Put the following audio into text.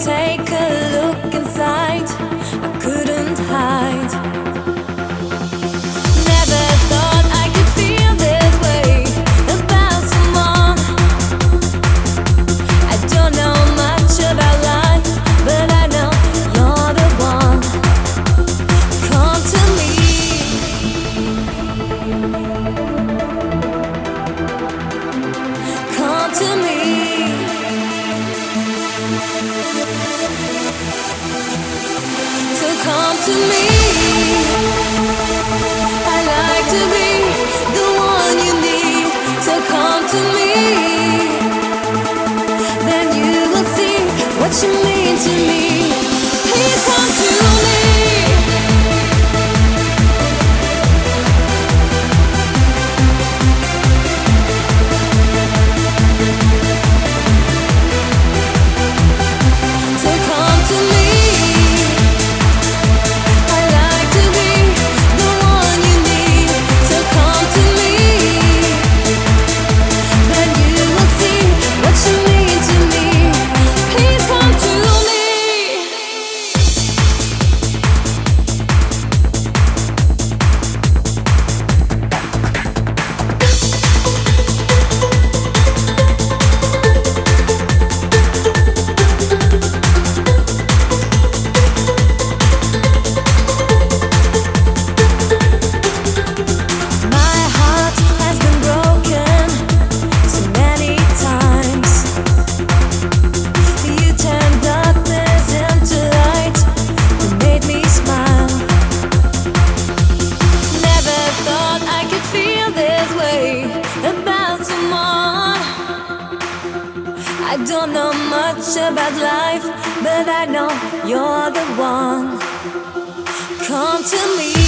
take a look inside, I couldn't hide. Never thought I could feel this way about someone. I don't know much about life, but I know you're the one. Come to me. Come to me. So come to me. I like to be the one you need. So come to me. Then you will see what you mean to me. Please come to me. So come to me. I like to be the one you need. So come to me. Then you will see what you mean to me. Please come to me. My heart has been broken so many times. You turned darkness into light. You made me smile. Never thought I could feel this way about someone. I don't know much about life, but I know you're the one. Come to me.